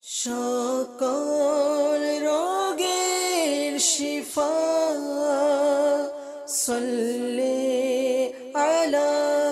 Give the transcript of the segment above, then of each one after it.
সকল রোগের শিফা, সাল্লি আলা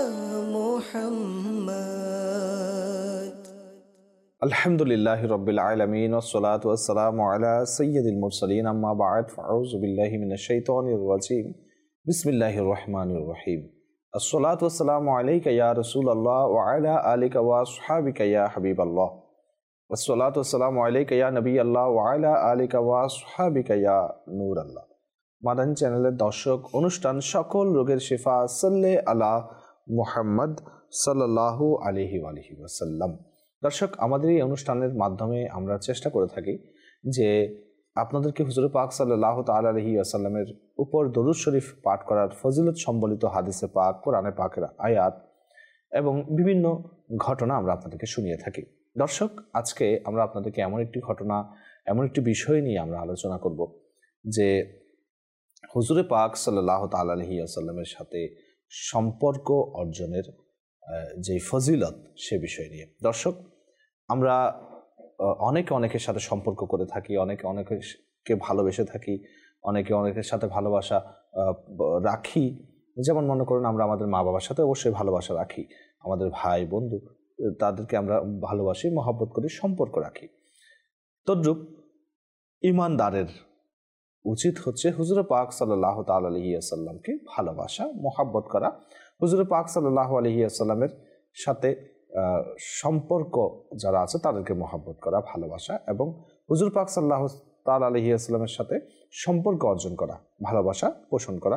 মুহাম্মদ। আলহামদুলিল্লাহি রাব্বিল আলামিন ওয়াসসালাতু ওয়াসসালামু আলা সাইয়্যিদিল মুরসালিন আম্মা বা'দ ফাউযু বিল্লাহি মিনাশ শাইতানির রাজীম বিসমিল্লাহির রহমানির রহিম। আসসালাতু ওয়াসসালামু আলাইকা ইয়া রাসূলুল্লাহ ওয়া আলা আলিকা ওয়া আসহাবিকা ইয়া হাবিবাল্লাহ। আসসালাতু ওয়াসসালামু আলাইকা ইয়া নবিয়াল্লাহ ওয়া আলা আলিকা ওয়া আসহাবিকা ইয়া নূরাল্লাহ। মাদানী চ্যানেলের দর্শক, অনুষ্ঠান সকল রোগের শিফা, সাল্লি আলা মুহাম্মদ সাল্লাল্লাহু আলাইহি ওয়াসাল্লাম। দর্শক, আমাদের এই অনুষ্ঠানের মাধ্যমে আমরা চেষ্টা করে থাকি যে আপনাদেরকে হুজুর পাক সাল্লাল্লাহু তাআলা আলাইহি ওয়াসাল্লামের উপর দরুদ শরীফ পাঠ করার ফজিলত সম্বলিত হাদিসে পাক, কোরআনে পাকের আয়াত এবং বিভিন্ন ঘটনা আমরা আপনাদেরকে শুনিয়ে থাকি। দর্শক, আজকে আমরা আপনাদেরকে এমন একটি ঘটনা, এমন একটি বিষয় নিয়ে আমরা আলোচনা করব যে হুজুরে পাক সাল্লাল্লাহু তাআলা আলাইহি ওয়াসাল্লামের সাথে সম্পর্ক অর্জনের যে ফজিলত, সে বিষয় নিয়ে। দর্শক, আমরা অনেকের সাথে সম্পর্ক করে থাকি, অনেকে ভালোবেসে থাকি, অনেকের সাথে ভালোবাসা রাখি। যেমন মনে করুন, আমরা আমাদের মা বাবার সাথে অবশ্যই ভালোবাসা রাখি, আমাদের ভাই বন্ধু তাদেরকে আমরা ভালোবাসি, মহব্বত করি, সম্পর্ক রাখি। তদ্রূপ ঈমানদারের উচিত হচ্ছে হুজুর পাক সাল্লাল্লাহু তাআলা আলাইহি ওয়াসাল্লামকে ভালোবাসা, মহব্বত করা, হুজুর পাক সাল্লাল্লাহু আলাইহি ওয়াসাল্লামের সাথে সম্পর্ক যারা আছে তাদেরকে মহব্বত করা, ভালোবাসা, এবং হুজুর পাক সাল্লাল্লাহু তাআলা আলাইহি ওয়াসাল্লামের সাথে সম্পর্ক অর্জন করা, ভালোবাসা পোষণ করা।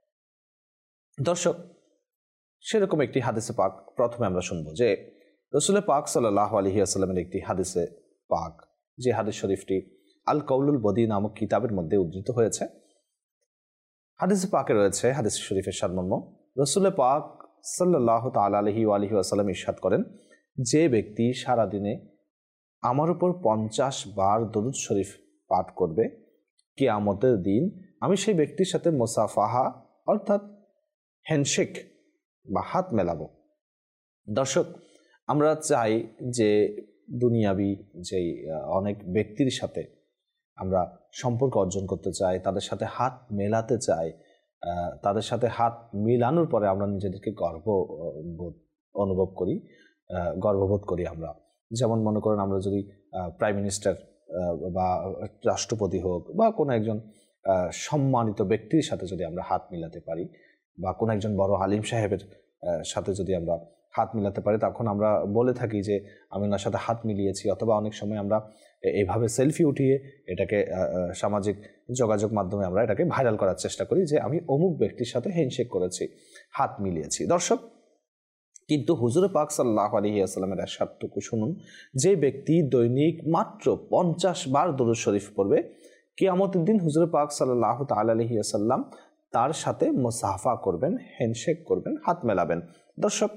দর্শক, সেরকম একটি হাদিসে পাক প্রথমে আমরা শুনবো যে রাসূল পাক সাল্লাল্লাহু আলাইহি ওয়াসাল্লামের একটি হাদিসে পাক, যে হাদিস শরীফটি আল কাউলুল বদী নামক কিতাবের মধ্যে উদ্ধৃত হয়েছে। হাদিসে পাকে রয়েছে, হাদিস শরীফের সারমর্ম, রাসূল পাক সাল্লাল্লাহু তাআলা আলাইহি ওয়াসাল্লাম ইরশাদ করেন, যে ব্যক্তি সারাদিনে আমার উপর 50 বার দরুদ শরীফ পাঠ করবে, কিয়ামতের দিন আমি সেই ব্যক্তির সাথে মুসাফাহা অর্থাৎ হ্যান্ডশেক বা হাত মেলাবো। দর্শক, আমরা চাই যে দুনিয়াবি যেই অনেক ব্যক্তির সাথে আমরা সম্পর্ক অর্জন করতে চাই, তাদের সাথে হাত মেলাতে চাই, তাদের সাথে হাত মিলানোর পরে আমরা নিজেদেরকে গর্ববোধ করি আমরা। যেমন মনে করেন, আমরা যদি প্রাইম মিনিস্টার বা রাষ্ট্রপতি হোক বা কোনো একজন সম্মানিত ব্যক্তির সাথে যদি আমরা হাত মিলাতে পারি, বা কোনো একজন বড় আলিম সাহেবের সাথে যদি আমরা হাত মিলাতে পারি, তখন আমরা বলে থাকি যে আমি ওনার সাথে হাত মিলিয়েছি। অথবা অনেক সময় আমরা এইভাবে সেলফি উঠিয়ে এটাকে সামাজিক যোগাযোগ মাধ্যমে আমরা এটাকে ভাইরাল করার চেষ্টা করি যে আমি অমুক ব্যক্তির সাথে হ্যান্ডশেক করেছি, হাত মিলিয়েছি। দর্শক, কিন্তু হুজুর পাক সাল্লাল্লাহু আলাইহি ওয়াসাল্লামের ইরশাদটুকু শুনুন, যে ব্যক্তি দৈনিক মাত্র 50 বার দরুদ শরীফ পড়বে, কিয়ামতের দিন হুজুর পাক সাল্লাল্লাহু তাআলা আলাইহি ওয়াসাল্লাম তার সাথে মুসাফা করবেন, হ্যান্ডশেক করবেন, হাত মেলাবেন। দর্শক,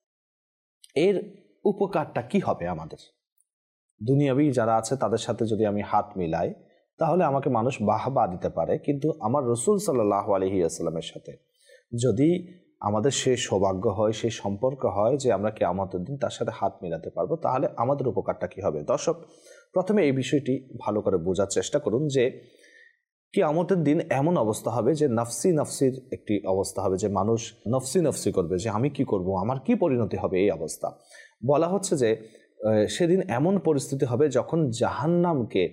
এর উপকারটা কি হবে আমাদের? দুনিয়াবি যারা আছে তাদের সাথে যদি আমি হাত মিলাই, তাহলে আমাকে মানুষ বাহবা দিতে পারে, কিন্তু আমার রাসূল সাল্লাল্লাহু আলাইহি ওয়াসাল্লামের সাথে যদি আমাদের সেই সৌভাগ্য হয়, সেই সম্পর্ক হয় যে আমরা কিয়ামতের দিন তার সাথে হাত মিলাতে পারবো, তাহলে আমাদের উপকারটা কি হবে? দর্শক, প্রথমে এই বিষয়টি ভালো করে বোঝার চেষ্টা করুন যে কিয়ামতের দিন এমন অবস্থা হবে যে নফসির একটি অবস্থা হবে, যে মানুষ নফসি করবে যে আমি কি করব, আমার কি পরিণতি হবে। এই অবস্থা বলা হচ্ছে যে সেদিন এমন পরিস্থিতি হবে যখন জাহান্নামকে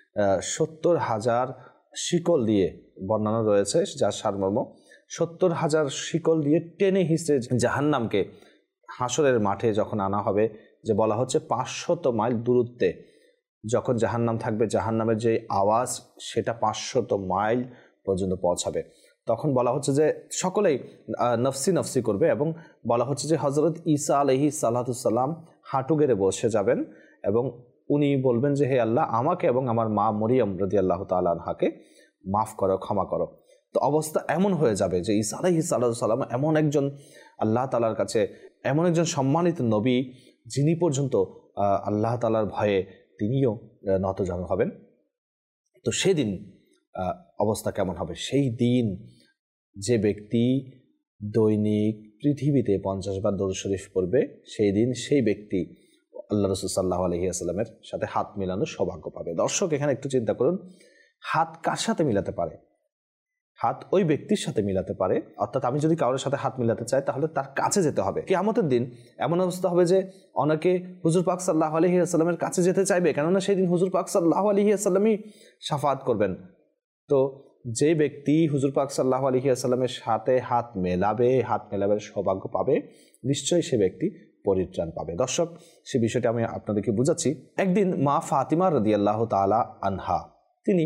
70,000 শিকল দিয়ে, বর্ণনা রয়েছে যার সারমর্ম 70,000 শিকল দিয়ে টেনে হিঁচড়ে জাহান্নামকে হাসরের মাঠে যখন আনা হবে, যে বলা হচ্ছে 500 মাইল দূরত্বে যখন জাহান্নাম থাকবে, জাহান্নামের যে আওয়াজ সেটা 500 মাইল পর্যন্ত পৌঁছাবে। তখন বলা হচ্ছে যে সকলেই নফসি করবে, এবং বলা হচ্ছে যে হযরত ঈসা আলাইহিস সালাম হাঁটু গেড়ে বসে যাবেন এবং উনি বলবেন যে হে আল্লাহ, আমাকে এবং আমার মা মরিয়ম রাদিয়াল্লাহু তাআলা আনহাকে মাফ করো, ক্ষমা করো। তো অবস্থা এমন হয়ে যাবে যে ঈসা আলাইহিস সালাম এমন একজন আল্লাহ তাআলার কাছে এমন একজন সম্মানিত নবী, যিনি পর্যন্ত আল্লাহ তাআলার ভয়ে তিনিও নতজানু হবেন। তো সেদিন অবস্থা কেমন হবে? সেই দিন যে ব্যক্তি দৈনিক পৃথিবীতে 50 বার দরুদ শরীফ পড়বে, সেই দিন সেই ব্যক্তি আল্লাহ রাসূল সাল্লাল্লাহু আলাইহি ওয়াসাল্লামের সাথে হাত মেলানোর সৌভাগ্য পাবে। দর্শক, এখানে একটু চিন্তা করুন, হাত কার সাথে মিলাতে পারে? হাত ওই ব্যক্তির সাথে মিলাতে পারে, অর্থাৎ আমি যদি কারোর সাথে হাত মিলাতে চাই তাহলে তার কাছে যেতে হবে। কিয়ামতের দিন এমন অবস্থা হবে যে অনেকে হুজুর পাক সাল্লাল্লাহু আলাইহি ওয়াসাল্লামের কাছে যেতে চাইবে, কেননা সেই দিন হুজুর পাক সাল্লাল্লাহু আলাইহি ওয়াসাল্লামই শাফাআত করবেন। তো যে ব্যক্তি হুজুর পাক সাল্লাল্লাহু আলাইহি ওয়াসাল্লামের সাথে হাত মেলাবে সৌভাগ্য পাবে, নিশ্চয়ই সে ব্যক্তি পরিত্রাণ পাবে। দর্শক, সে বিষয়টা আমি আপনাদেরকে বুঝাচ্ছি। একদিন মা ফাতিমা রাদিয়াল্লাহু তাআলা আনহা, তিনি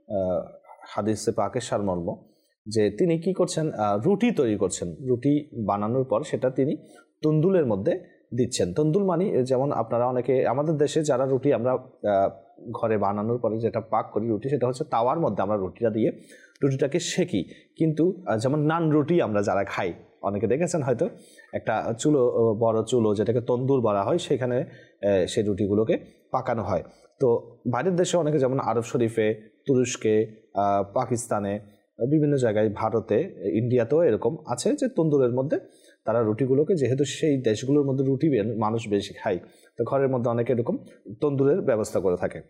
হাদিসে পাকের সারমর্ম যে তিনি কি করছেন, রুটি তৈরি করছেন। রুটি বানানোর পর সেটা তিনি তন্দুলের মধ্যে দিচ্ছেন। তন্দুল মানে যেমন আপনারা অনেকে, আমাদের দেশে যারা রুটি আমরা ঘরে বানানোর পরে যেটা পাক করি রুটি, সেটা হচ্ছে তাওয়ার মধ্যে আমরা রুটিটা দিয়ে রুটিটাকে সেকি। কিন্তু যেমন নান রুটি আমরা যারা খাই, অনেকে দেখেছেন হয়তো, একটা চুলো, বড় চুলো যেটাকে তন্দুর বলা হয়, সেখানে সেই রুটিগুলোকে পাকানো হয়। তো বাইরের দেশে অনেকে, যেমন আরব শরীফে, তুরস্কে, পাকিস্তানে, বিভিন্ন জায়গায়, ভারতে, ইন্ডিয়াতেও এরকম আছে যে তন্দুরের মধ্যে তারা রুটিগুলোকে, যেহেতু সেই দেশগুলোর মধ্যে রুটি মানুষ বেশি খায়, তো ঘরের মধ্যে অনেকে এরকম তন্দুরের ব্যবস্থা করে থাকে।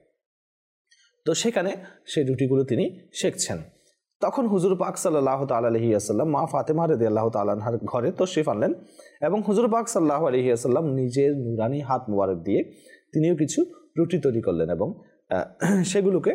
তো সেখানে সেই রুটিগুলো তিনি সেঁকছেন। তখন হুজুর পাক সাল্লাল্লাহু তাআলা আলাইহি ওয়াসাল্লাম মা ফাতেমা রাদিয়াল্লাহু তাআলা আনহার ঘরে তশরিফ আনলেন এবং হুজুর পাক সাল্লাল্লাহু আলাইহি ওয়াসাল্লাম নিজের নুরানি হাত মুবারক দিয়ে তিনিও কিছু রুটি তৈরি করলেন এবং সেগুলোকে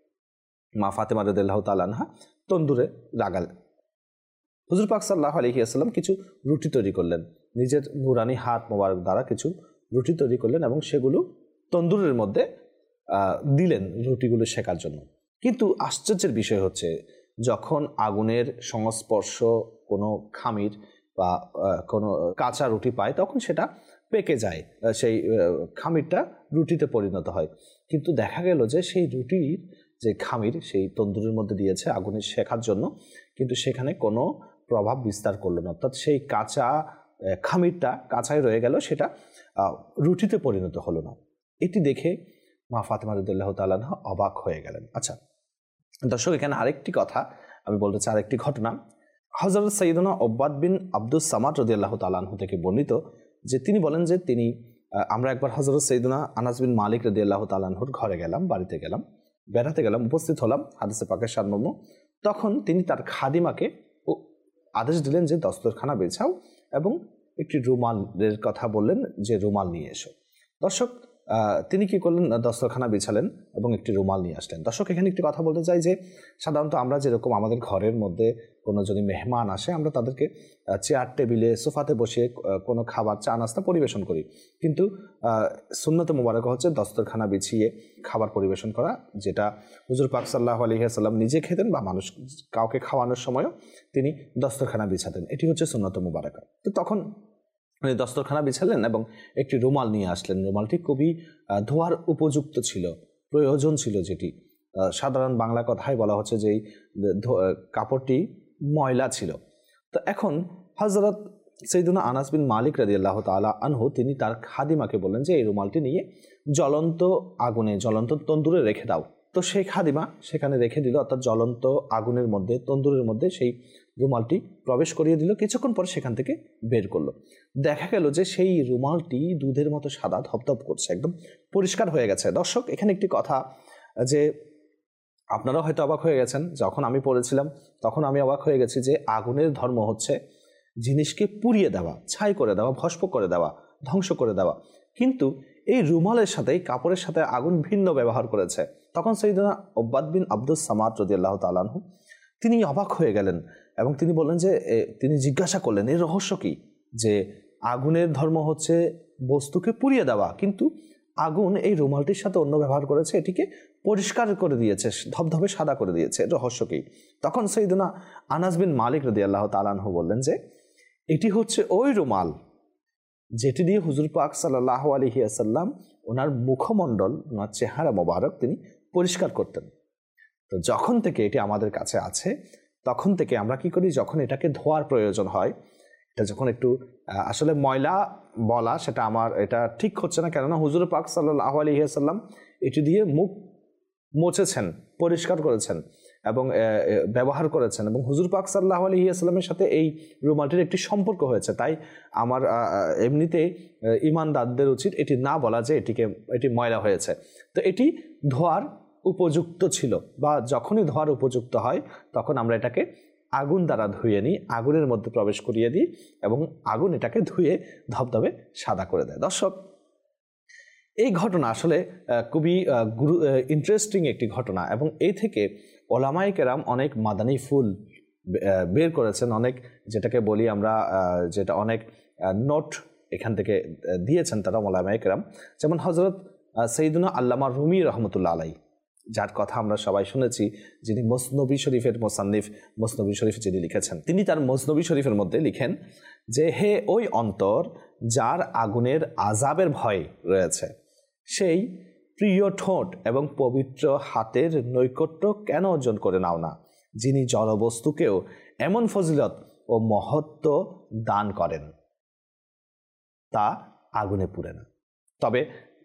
মা ফাতেমা রাদিয়াল্লাহু তাআলা আনহা তন্দুরে লাগালেন। হুজুর পাক সাল্লাল্লাহু আলাইহি ওয়াসাল্লাম কিছু রুটি তৈরি করলেন, নিজের নুরানি হাত মোবারক দ্বারা কিছু রুটি তৈরি করলেন এবং সেগুলো তন্দুরের মধ্যে দিলেন রুটিগুলো শেখার জন্য। কিন্তু আশ্চর্যের বিষয় হচ্ছে, যখন আগুনের সংস্পর্শ কোনো খামির বা কোনো কাঁচা রুটি পায়, তখন সেটা পেকে যায়, সেই খামিরটা রুটিতে পরিণত হয়। কিন্তু দেখা গেল যে সেই রুটির যে খামির সেই তন্দুরের মধ্যে দিয়েছে আগুনের শেখার জন্য, কিন্তু সেখানে কোনো প্রভাব বিস্তার করলো না, অর্থাৎ সেই কাঁচা খামিরটা কাঁচাই রয়ে গেল, সেটা রুটিতে পরিণত হলো না। এটি দেখে মা ফাতেমা রাদিয়াল্লাহু তাআলা আনহা অবাক হয়ে গেলেন। আচ্ছা দর্শক, এখানে আরেকটি কথা আমি বলতে চাই, আরেকটি ঘটনা। হযরত সাইয়্যিদুনা উবাদ বিন আব্দুস সামাদ রাদিয়াল্লাহু তাআলা আনহু থেকে বর্ণিত যে তিনি বলেন যে আমরা একবার হযরত সাইয়্যিদুনা আনাস বিন মালিক রাদিয়াল্লাহু তাআলা আনহুর ঘরে গেলাম, বাড়িতে গেলাম, বেড়াতে গেলাম, উপস্থিত হলাম, হাদিসে পাকের সারমর্ম। তখন তিনি তার খাদিমাকে আদেশ দিলেন যে দস্তরখানা বেছাও এবং একটি রুমালের কথা বললেন যে রুমাল নিয়ে এসো। দর্শক, তিনি কি করলেন, দস্তরখানা বিছালেন এবং একটি রুমাল নিয়ে আসলেন। দর্শক, এখানে একটি কথা বলতে চাই যে সাধারণত আমরা যেরকম আমাদের ঘরের মধ্যে কোনো যদি মেহমান আসে, আমরা তাদেরকে চেয়ার টেবিলে সোফাতে বসিয়ে কোনো খাবার, চা নাস্তা পরিবেশন করি, কিন্তু সুন্নতে মুবারক হচ্ছে দস্তরখানা বিছিয়ে খাবার পরিবেশন করা, যেটা হুজুর পাক সাল্লাল্লাহু আলাইহি ওয়াসাল্লাম নিজে খেতেন বা মানুষ কাউকে খাওয়ানোর সময়ও তিনি দস্তরখানা বিছাতেন। এটি হচ্ছে সুন্নতে মুবারক। তো তখন উনি দস্তরখানা বিছালেন এবং একটি রুমাল নিয়ে আসলেন। রুমালটি খুবই ধোয়ার উপযুক্ত ছিল, প্রয়োজন ছিল, যেটি সাধারণ বাংলা কথায় বলা হচ্ছে যে কাপড়টি ময়লা ছিল। তো এখন হযরত সাইয়্যিদুনা আনাস বিন মালিক রাদিয়াল্লাহু তাআলা আনহু তিনি তার খাদিমাকে বললেন যে এই রুমালটি নিয়ে জ্বলন্ত আগুনে, জ্বলন্ত তন্দুরে রেখে দাও। তো সেই খাদিমা সেখানে রেখে দিল, অর্থাৎ জ্বলন্ত আগুনের মধ্যে, তন্দুরের মধ্যে সেই রুমালটি প্রবেশ করিয়ে দিল। কিছুক্ষণ পর সেখান থেকে বের করলো। দেখা গেল যে সেই রুমালটি দুধের মতো সাদা, ধপধপ করছে, একদম পরিষ্কার হয়ে গেছে। দর্শক, এখানে একটি কথা যে আপনারাও হয়তো অবাক হয়ে গেছেন, যখন আমি পড়েছিলাম তখন আমি অবাক হয়ে গেছি যে আগুনের ধর্ম হচ্ছে জিনিসকে পুড়িয়ে দেওয়া, ছাই করে দেওয়া, ভস্ম করে দেওয়া, ধ্বংস করে দেওয়া। কিন্তু এই রুমালের সাথে, কাপড়ের সাথে আগুন ভিন্ন ব্যবহার করেছে। তখন সাইয়্যিদুনা উবাদ বিন আব্দুস সামাদ রাদিয়াল্লাহু তাআলা আনহু তিনি অবাক হয়ে গেলেন এবং তিনি বললেন যে তিনি জিজ্ঞাসা করলেন এর রহস্য কি, যে আগুনের ধর্ম হচ্ছে বস্তুকে পুড়িয়ে দেওয়া, কিন্তু আগুন এই রুমালটির সাথে অন্য ব্যবহার করেছে, এটিকে পরিষ্কার করে দিয়েছে, ধবধবে সাদা করে দিয়েছে, রহস্য কি? তখন সাইয়্যিদুনা আনাস বিন মালিক রাদিয়াল্লাহু তাআলা আনহু বললেন যে এটি হচ্ছে ওই রুমাল যেটি দিয়ে হুজুর পাক সাল্লাল্লাহু আলাইহি ওয়াসাল্লাম ওনার মুখমণ্ডল, ওনার চেহারা মোবারক তিনি পরিষ্কার করতেন। তো যখন থেকে এটি আমাদের কাছে আছে, তখন থেকে আমরা কি করি, যখন এটাকে ধোয়ার প্রয়োজন হয়, এটা যখন একটু আসলে ময়লা বলা সেটা আমার এটা ঠিক হচ্ছে না, কেননা হুজুর পাক সাল্লাল্লাহু আলাইহি ওয়াসাল্লাম এটি দিয়ে মুখ মুছেছেন, পরিষ্কার করেছেন এবং ব্যবহার করেছেন, এবং হুজুর পাক সাল্লাল্লাহু আলাইহি ওয়াসাল্লামের সাথে এই রুমালটির একটি সম্পর্ক হয়েছে। তাই আমার এমনিতে ঈমানদারদের উচিত এটি না বলা যে এটি ময়লা হয়েছে। তো এটি ধোয়ার উপযুক্ত ছিল, বা যখনই ধোয়ার উপযুক্ত হয় তখন আমরা এটাকে আগুন দ্বারা ধুয়ে নিই, আগুনের মধ্যে প্রবেশ করিয়ে দিই, এবং আগুন এটাকে ধুয়ে ধবধবে সাদা করে দেয়। দর্শক, এই ঘটনা আসলে খুবই ইন্টারেস্টিং একটি ঘটনা, এবং এই থেকে ওলামায়ে কেরাম অনেক মাদানী ফুল বের করেছেন, অনেক যেটাকে বলি আমরা যেটা অনেক নোট এখান থেকে দিয়েছেন তারা ওলামায়ে কেরাম। যেমন হযরত সাইয়্যিদুনা আল্লামা রুমি রহমতুল্লাহ আলাইহি, যার কথা আমরা সবাই শুনেছি, যিনি মসনবী শরীফের মোসান্নিফ, মসনবী শরীফ যিনি লিখেছেন, তিনি তার মসনবী শরীফের মধ্যে লিখেন যে, হে ওই অন্তর যার আগুনের আযাবের ভয় রয়েছে, সেই প্রিয় ঠোঁট এবং পবিত্র হাতের নৈকট্য কেন অর্জন করে নাও না, যিনি জড়বস্তুকেও এমন ফজিলত ও মহত্ব দান করেন তা আগুনে পুড়ে না। তবে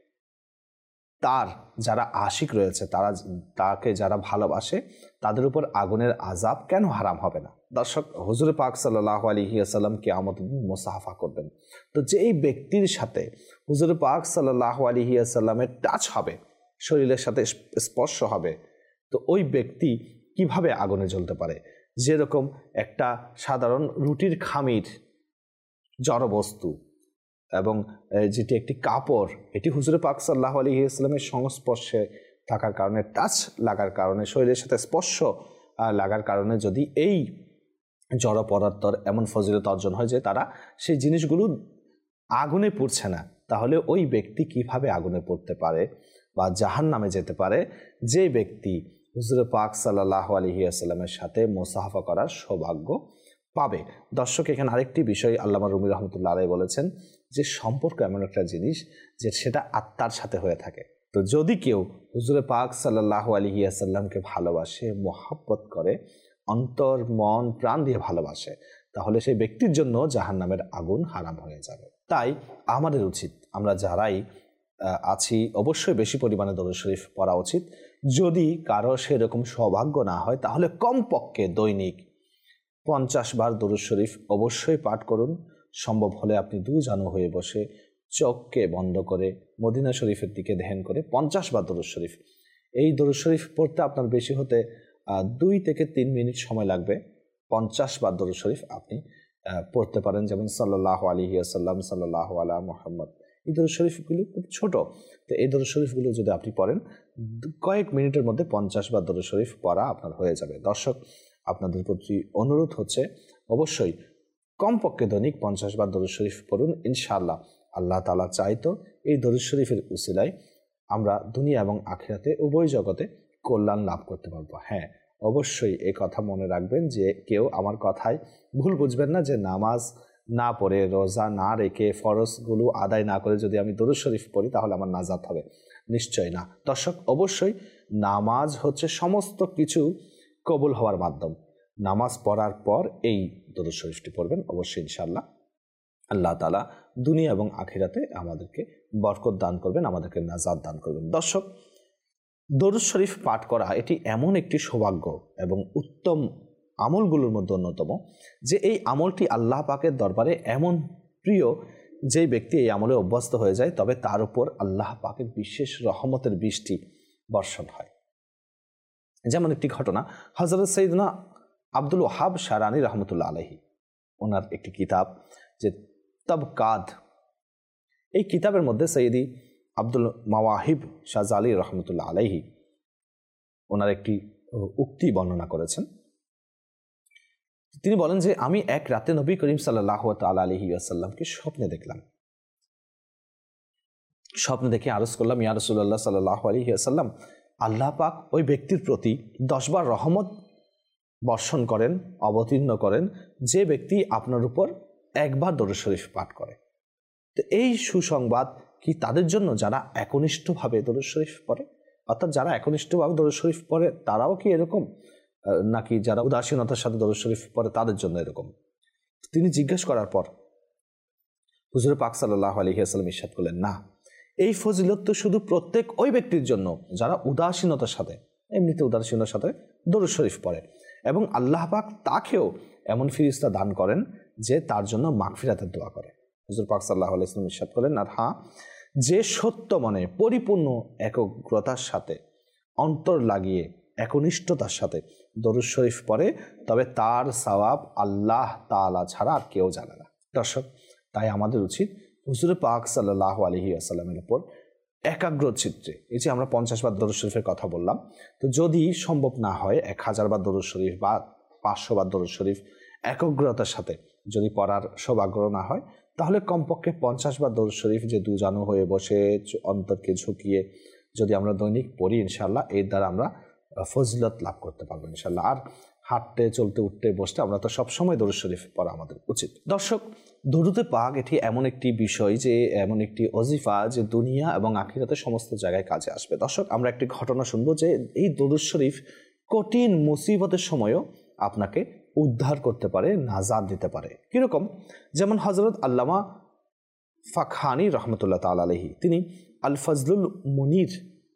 তার যারা আশিক রয়েছে, তাকে যারা ভালোবাসে, তাদের উপর আগুনের আযাব কেন হারাম হবে না। দর্শক, হুজুর পাক সাল্লাল্লাহু আলাইহি ওয়াসাল্লাম কিয়ামতের দিন মুসাফা করবেন। তো যেই ব্যক্তির সাথে হুজুর পাক সাল্লাল্লাহু আলাইহি ওয়াসাল্লামের টাচ হবে, শরীরের সাথে স্পর্শ হবে, তো ওই ব্যক্তি কিভাবে আগুনে জ্বলতে পারে? যেরকম একটা সাধারণ রুটির খামির জড়বস্তু এবং যেটি একটি কাপড়, এটি হুজুর পাক সাল্লাল্লাহু আলাইহি ওয়াসাল্লামের সংস্পর্শে থাকার কারণে, টাচ লাগার কারণে, শরীরের সাথে স্পর্শ লাগার কারণে যদি এই জড় পদার্থর এমন ফজিলত অর্জন হয় যে তারা সেই জিনিসগুলো আগুনে পুড়ছে না, তাহলে ওই ব্যক্তি কিভাবে আগুনে পড়তে পারে বা জাহান্নামে যেতে পারে, যে ব্যক্তি হুজুর পাক সাল্লাল্লাহু আলাইহি ওয়াসাল্লামের সাথে মুসাফা করার সৌভাগ্য পাবে। দর্শক, এখানে আরেকটি বিষয় আল্লামা রুমি রহমতুল্লাহ আলাইহি বলেছেন যে সম্পর্ক এমন একটা জিনিস যে সেটা আত্মার সাথে হয়ে থাকে। তো যদি কেউ হুজুর পাক সাল্লাল্লাহু আলাইহি ওয়াসাল্লামকে ভালোবাসে, মোহাব্বত করে, অন্তর মন প্রাণ দিয়ে ভালোবাসে, তাহলে সেই ব্যক্তির জন্য জাহান্নামের আগুন হারাম হয়ে যাবে। তাই আমাদের উচিত, আমরা যারাই আছি, অবশ্যই বেশি পরিমাণে দরুদ শরীফ পড়া উচিত। যদি কারো সেরকম সৌভাগ্য না হয়, তাহলে কমপক্ষে দৈনিক 50 বার দরুদ শরীফ অবশ্যই পাঠ করুন। সম্ভব হলে আপনি দুজানু হয়ে বসে চোখকে বন্ধ করে মদিনা শরীফের দিকে ধ্যান করে 50 বার দরুদ শরীফ, এই দরুদ শরীফ পড়তে আপনার বেশি হতে 2 থেকে 3 মিনিট সময় লাগবে। 50 বার দরুদ শরীফ আপনি পড়তে পারেন, যেমন সাল্লাল্লাহু আলাইহি ওয়াসাল্লাম, সাল্লাল্লাহু আলা মুহাম্মদ। এই দরুদ শরীফগুলি খুব ছোট, তো এই দরুদ শরীফগুলো যদি আপনি পড়েন, কয়েক মিনিটের মধ্যে 50 বার দরুদ শরীফ পড়া আপনার হয়ে যাবে। দর্শক, আপনাদের প্রতি অনুরোধ হচ্ছে অবশ্যই কমপক্ষে দৈনিক 50 বার দরুদ শরীফ পড়ুন। ইনশাআল্লাহ আল্লাহ তাআলা চাইতো এই দরুদ শরীফের উসিলায় আমরা দুনিয়া এবং আখিরাতে উভয় জগতে কল্যাণ লাভ করতে পারবো। হ্যাঁ, অবশ্যই এই কথা মনে রাখবেন যে কেউ আমার কথায় ভুল বুঝবেন না যে নামাজ না পড়ে, রোজা না রেখে, ফরজগুলো আদায় না করে যদি আমি দরুদ শরীফ পড়ি তাহলে আমার নাজাত হবে। নিশ্চয় না। দর্শক, অবশ্যই নামাজ হচ্ছে সমস্ত কিছু কবুল হওয়ার মাধ্যম। নামাজ পড়ার পর এই দরুদ শরীফটি পড়বেন অবশ্যই, ইনশাআল্লাহ আল্লাহ তাআলা দুনিয়া এবং আখিরাতে আমাদেরকে বরকত দান করবেন, আমাদেরকে নাজাত দান করবেন। দর্শক, দরুদ শরীফ পাঠ করা এটি এমন একটি সৌভাগ্য এবং উত্তম আমলগুলোর মধ্যে অন্যতম, যে এই আমলটি আল্লাহ পাকের দরবারে এমন প্রিয়, যে ব্যক্তি এই আমলে অভ্যস্ত হয়ে যায় তবে তার উপর আল্লাহ পাকের বিশেষ রহমতের বৃষ্টি বর্ষণ হয়। যেমন একটি ঘটনা, হযরত সাইয়্যিদনা আব্দুল ওয়াহাব শারানি রহমতুল্লাহ আলাইহি, ওনার একটি কিতাব যে তাবকাত, এই কিতাবের মধ্যে সৈয়দি আব্দুল মাওয়াহিব শাহজালি রহমতুল্লাহ আলাইহি ওনার একটি উক্তি বর্ণনা করেছেন। তিনি বলেন যে আমি এক রাতে নবী করিম সাল্লাল্লাহু তাআলা আলাইহি ওয়াসাল্লামকে স্বপ্নে দেখলাম। স্বপ্নে দেখে আরজ করলাম, ইয়া রাসূলুল্লাহ সাল্লাল্লাহু আলাইহি ওয়াসাল্লাম, আল্লাহ পাক ওই ব্যক্তির প্রতি 10 বার রহমত বর্ষণ করেন, অবতীর্ণ করেন, যে ব্যক্তি আপনার উপর একবার দরুদ শরীফ পাঠ করে। তো এই সুসংবাদ কি তাদের জন্য যারা একনিষ্ঠভাবে দরুদ শরীফ পড়ে? অর্থাৎ যারা একনিষ্ঠভাবে দরুদ শরীফ পড়ে তারাও কি এরকম, নাকি যারা উদাসীনতার সাথে দরুদ শরীফ পড়ে তাদের জন্য এরকম? তিনি জিজ্ঞেস করার পর হুজুর পাক সাল্লাল্লাহু আলাইহি ওয়াসাল্লাম ইরশাদ করলেন, না, এই ফজিলত তো শুধু প্রত্যেক ওই ব্যক্তির জন্য যারা উদাসীনতার সাথে, এমনিতে উদাসীনতার সাথে দরুদ শরীফ পড়ে, এবং আল্লাহ পাক তাকেও এমন ফিরিস্তা দান করেন যে তার জন্য মাগফিরাতের দোয়া করে। হুজুর পাক সাল্লাল্লাহু আলাইহি ওয়াসাল্লাম ইরশাদ করেন, আর হ্যাঁ, যে সত্য মনে পরিপূর্ণ একাগ্রতার সাথে অন্তর লাগিয়ে একনিষ্ঠতার সাথে দরুদ শরীফ পড়ে, তবে তার সওয়াব আল্লাহ তাআলা ছাড়া আর কেউ জানে না। দর্শক, তাই আমাদের উচিত হুজুর পাক সাল্লাল্লাহু আলাইহি ওয়াসাল্লামের উপর একাগ্র চিত্রে, এই যে আমরা 50 বার দরুদ শরীফের কথা বললাম, তো যদি সম্ভব না হয় 1000 বার দরুদ শরীফ বা 500 বার দরুদ শরীফ একাগ্রতার সাথে যদি পড়ার সৌভাগ্য না হয়, তাহলে কমপক্ষে 50 বার দরুদ শরীফ যে দুজানু হয়ে বসে অন্তরকে ঝুঁকিয়ে যদি আমরা দৈনিক পড়ি, ইনশাআল্লাহ এর দ্বারা আমরা ফজিলত লাভ করতে পারবো ইনশাআল্লাহ। আর হাঁটতে, চলতে, উঠতে, বসতে আমরা তো সবসময় দরুদ শরীফ পড়া আমাদের উচিত। দর্শক, দরুদে পাক এটি এমন একটি বিষয়, যে এমন একটি ওজিফা যে দুনিয়া এবং আখিরাতে সমস্ত জায়গায় কাজে আসবে। দর্শক, আমরা একটি ঘটনা শুনবো যে এই দরুদ শরীফ কঠিন মুসিবতের সময়ও আপনাকে উদ্ধার করতে পারে, নাজাত দিতে পারে। কীরকম? যেমন হযরত আল্লামা ফাখানি রহমতুল্লাহ তাআলা আলাইহি, তিনি আল ফজলুল মুনির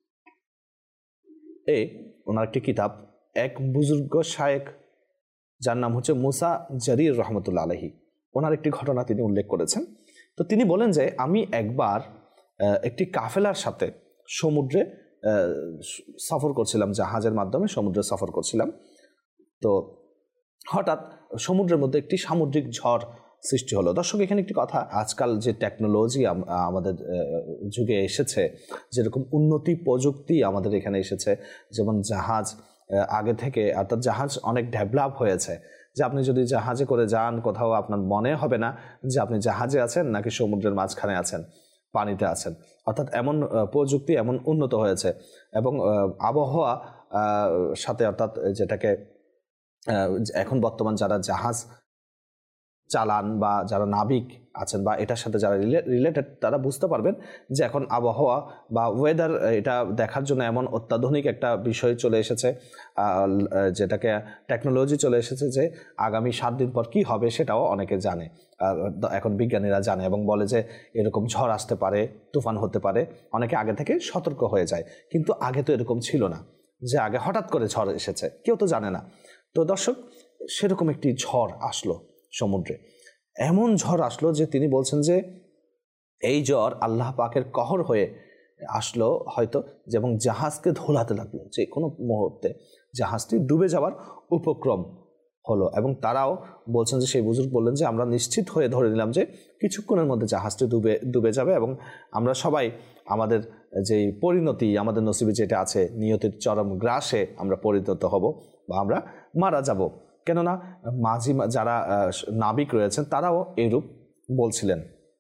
ওনার একটি কিতাব, এক বুজুর্গ শায়েখ যার নাম হচ্ছে মুসা জারির রহমতুল্লাহ আলাইহি, ওনার একটি ঘটনা তিনি উল্লেখ করেছেন। তো তিনি বলেন যে আমি একবার একটি কাফেলার সাথে সমুদ্রে সফর করছিলাম, জাহাজের মাধ্যমে সমুদ্রে সফর করছিলাম। তো হঠাৎ সমুদ্রের মধ্যে একটি সামুদ্রিক ঝড় সৃষ্টি হলো। দর্শক, এখানে একটি কথা, আজকাল যে টেকনোলজি আমাদের যুগে এসেছে, যেরকম উন্নতি প্রযুক্তি আমাদের এখানে এসেছে, যেমন জাহাজ আগে থেকে, অর্থাৎ জাহাজ অনেক ডেভেলপ হয়েছে, যে আপনি যদি জাহাজে করে যান কোথাও, আপনার মনে হবে না যে আপনি জাহাজে আছেন নাকি সমুদ্রের মাঝখানে আছেন, পানিতে আছেন। অর্থাৎ এমন প্রযুক্তি এমন উন্নত হয়েছে, এবং আবহাওয়া সাথে, অর্থাৎ যেটাকে এখন বর্তমান যারা জাহাজ চালান বা যারা নাবিক আছেন বা এটার সাথে যারা রিলেটেড, তারা বুঝতে পারবেন যে এখন আবহাওয়া বা ওয়েদার, এটা দেখার জন্য এমন অত্যাধুনিক একটা বিষয় চলে এসেছে, যেটাকে টেকনোলজি চলে এসেছে, যে আগামী 7 দিন পর কি হবে সেটাও অনেকে জানে, এখন বিজ্ঞানীরা জানে, এবং বলে যে এরকম ঝড় আসতে পারে, তুফান হতে পারে, অনেকে আগে থেকে সতর্ক হয়ে যায়। কিন্তু আগে তো এরকম ছিল না, যে আগে হঠাৎ করে ঝড় এসেছে, কেউ তো জানে না। তো দর্শক, সেরকম একটি ঝড় আসলো সমুদ্রে, এমন ঝড় আসলো যে তিনি বলছেন যে এই ঝড় আল্লাহ পাকের কহর হয়ে আসলো হয়তো, এবং জাহাজকে ধোলাতে লাগলো, যে কোনো মুহূর্তে জাহাজটি ডুবে যাওয়ার উপক্রম হলো। এবং তারাও বলছেন যে, সেই বুজুর্গ বললেন যে আমরা নিশ্চিত হয়ে ধরে নিলাম যে কিছুক্ষণের মধ্যে জাহাজটি ডুবে যাবে, এবং আমরা সবাই আমাদের যেই পরিণতি, আমাদের নসিবে যেটা আছে, নিয়তির চরম গ্রাসে আমরা পরিণত হব বা আমরা মারা যাব। কেননা মাঝি যারা নাবিক রয়েছেন তারাও এরূপ বলছিলেন।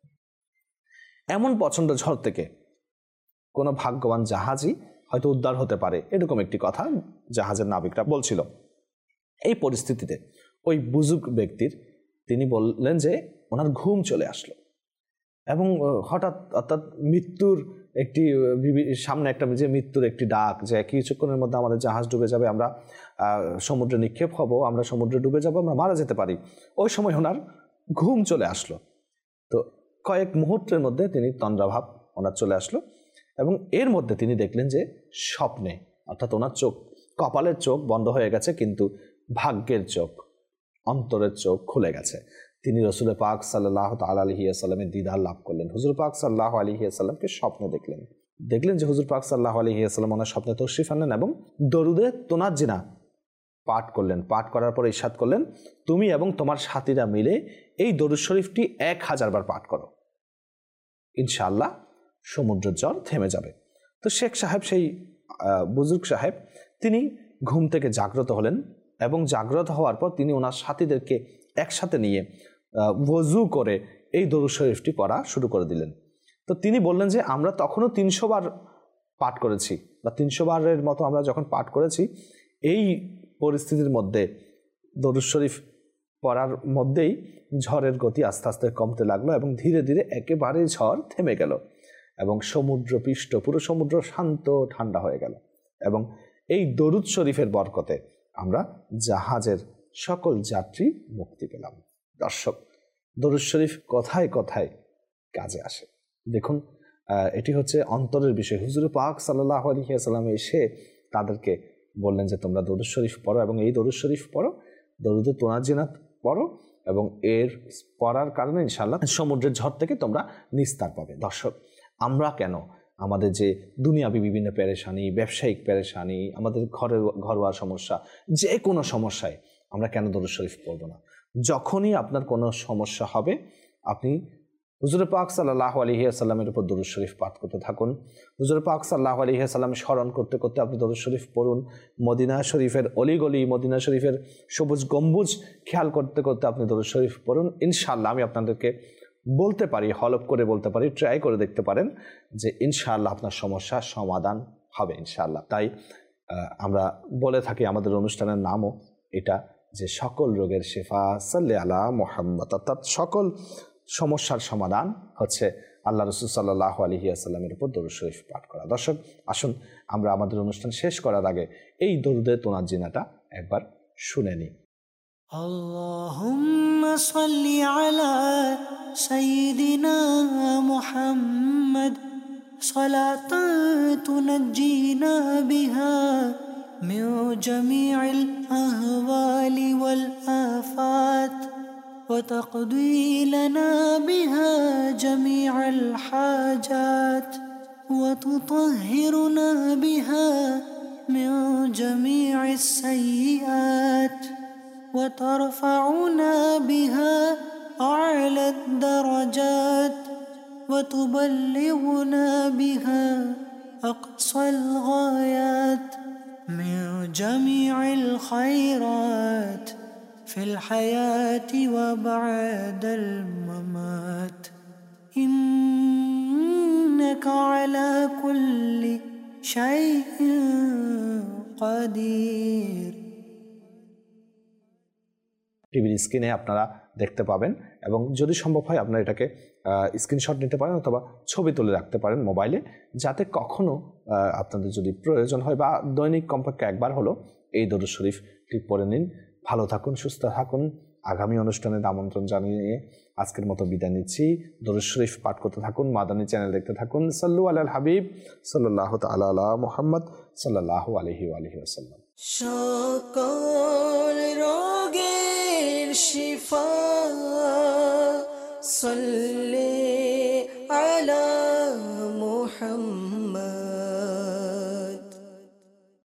এমন প্রচণ্ড ঝড় থেকে কোনো ভাগ্যবান জাহাজই হয়তো উদ্ধার হতে পারে, এরকম একটি কথা জাহাজের নাবিকরা বলছিল। এই পরিস্থিতিতে ওই বুজুর্গ ব্যক্তির, তিনি বললেন যে ওনার ঘুম চলে আসলো, এবং হঠাৎ, অর্থাৎ মৃত্যুর একটি সামনে একটা, যে মৃত্যুর একটি ডাক, যে কিছুক্ষণের মধ্যে আমাদের জাহাজ ডুবে যাবে, আমরা সমুদ্রে নিক্ষেপ হব, আমরা সমুদ্রে ডুবে যাব, আমরা মারা যেতে পারি। ওই সময় ওনার ঘুম চলে আসলো। তো কয়েক মুহূর্তের মধ্যে তিনি তন্দ্রাভাব ওনার চলে আসলো, এবং এর মধ্যে তিনি দেখলেন যে স্বপ্নে, অর্থাৎ ওনার চোখ, কপালের চোখ বন্ধ হয়ে গেছে, কিন্তু ভাগ্যের চোখ, অন্তরের চোখ খুলে গেছে। তিনি রসুল পাক সাল্লাল্লাহু তাআলা আলাইহি ওয়াসাল্লামের দিদার লাভ করলেন। হুজুর পাক সাল্লাল্লাহু আলাইহি ওয়াসাল্লামকে স্বপ্নে দেখলেন যে হুজুর পাক সাল্লাল্লাহু আলাইহি ওয়াসাল্লাম ওনার স্বপ্নে তশরিফ আনলেন এবং দরুদে তোনাজ্জিনা পাঠ করলেন। পাঠ করার পর ইরশাদ করলেন, তুমি এবং তোমার সাথীরা মিলে এই দরুদ শরীফটি 1000 বার পাঠ করো, ইনশাআল্লাহ সমুদ্রের জ্বর থেমে যাবে। তো শেখ সাহেব, সেই বুজুর্গ সাহেব, তিনি ঘুম থেকে জাগ্রত হলেন, এবং জাগ্রত হওয়ার পর তিনি ওনার সাথীদেরকে একসাথে নিয়ে ওযু করে এই দরুদ শরীফটি পড়া শুরু করে দিলেন। তো তিনি বললেন যে আমরা তখনও 300 বার পাঠ করেছি, বা 300 বারের মতো আমরা যখন পাঠ করেছি, এই পরিস্থিতির মধ্যে দরুদ শরীফ পড়ার মধ্যেই ঝড়ের গতি আস্তে আস্তে কমতে লাগলো, এবং ধীরে ধীরে একেবারেই ঝড় থেমে গেল, এবং সমুদ্র পৃষ্ঠ, পুরো সমুদ্র শান্ত ঠান্ডা হয়ে গেল। এবং এই দরুদ শরীফের বরকতে আমরা জাহাজের সকল যাত্রী মুক্তি পেলাম। দর্শক, দরুদ শরীফ কথায় কথায় কাজে আসে। দেখুন, এটি হচ্ছে অন্তরের বিষয়। হুজুর পাক সাল্লাল্লাহু আলাইহি ওয়াসাল্লাম এসে তাদেরকে বললেন যে তোমরা দরুদ শরীফ পড়ো এবং এই দরুদ শরীফ পড়ো, দরুদে তোনাজিনাত পড়ো, এবং এর পড়ার কারণে ইনশাআল্লাহ সমুদ্রের ঝড় থেকে তোমরা নিস্তার পাবে। দর্শক, আমরা কেন আমাদের যে দুনিয়াবি বিভিন্ন পেরেশানি, ব্যবসায়িক পেরেশানি, আমাদের ঘরোয়া সমস্যা, যে কোনো সমস্যায় আমরা কেন দরুদ শরীফ পড়বো না? যখনই আপনার কোনো সমস্যা হবে, আপনি হুজুর পাক সাল্লাল্লাহু আলাইহি ওয়াসাল্লামের উপর দরুদ শরীফ পাঠ করতে থাকুন। হুজুর পাক সাল্লাল্লাহু আলাইহি ওয়াসাল্লাম স্মরণ করতে করতে আপনি দরুদ শরীফ পড়ুন। মদিনা শরীফের অলিগলি, মদিনা শরীফের সবুজ গম্বুজ খেয়াল করতে করতে আপনি দরুদ শরীফ পড়ুন। ইনশাআল্লাহ আমি আপনাদেরকে বলতে পারি, হলফ করে বলতে পারি, ট্রাই করে দেখতে পারেন যে ইনশাআল্লাহ আপনার সমস্যার সমাধান হবে ইনশাআল্লাহ। তাই আমরা বলে থাকি, আমাদের অনুষ্ঠানের নামও এটা, যে সকল রোগের শেফা সাল্লি আলা মুহাম্মদ, অর্থাৎ সকল সমস্যার সমাধান হচ্ছে আল্লাহ রাসূল সাল্লাল্লাহু আলাইহি ওয়াসাল্লামের উপর দরুদ শরীফ পাঠ করা। দর্শক, আসুন আমরা আমাদের অনুষ্ঠান শেষ করার আগে এই দরুদে তোনাজিনাটা একবার শুনে নিই। আল্লাহুম্মা সাল্লি আলা সাইয়্যিদিনা মুহাম্মদ সালাতান তুনাজ্জিনা বিহা মিন জামিইল আহওয়ালি ওয়াল আফাত وتقضي لنا بها جميع الحاجات وتطهرنا بها من جميع السيئات وترفعنا بها أعلى الدرجات وتبلغنا بها أقصى الغايات من جميع الخيرات في الحياة وبعد الممات إنك على كل شيء قدير। টিভির স্ক্রিনে আপনারা দেখতে পাবেন, এবং যদি সম্ভব হয় আপনারা এটাকে স্ক্রিনশট নিতে পারেন অথবা ছবি তুলে রাখতে পারেন মোবাইলে, যাতে কখনো আপনাদের যদি প্রয়োজন হয় বা দৈনিক কমপক্ষে একবার হলো এই দরুদ শরীফটি পড়ে নিন। ভালো থাকুন, সুস্থ থাকুন। আগামী অনুষ্ঠানের আমন্ত্রণ জানিয়ে আজকের মতো বিদায় নিচ্ছি। দরুদ শরীফ পাঠ করতে থাকুন, মাদানী চ্যানেল দেখতে থাকুন। সাল্লু আলাল হাবিব সাল্লাল্লাহু তাআলা আলা মুহাম্মদ সাল্লাল্লাহু আলাইহি ওয়াসাল্লাম। সকল রোগের শিফা সাল্লি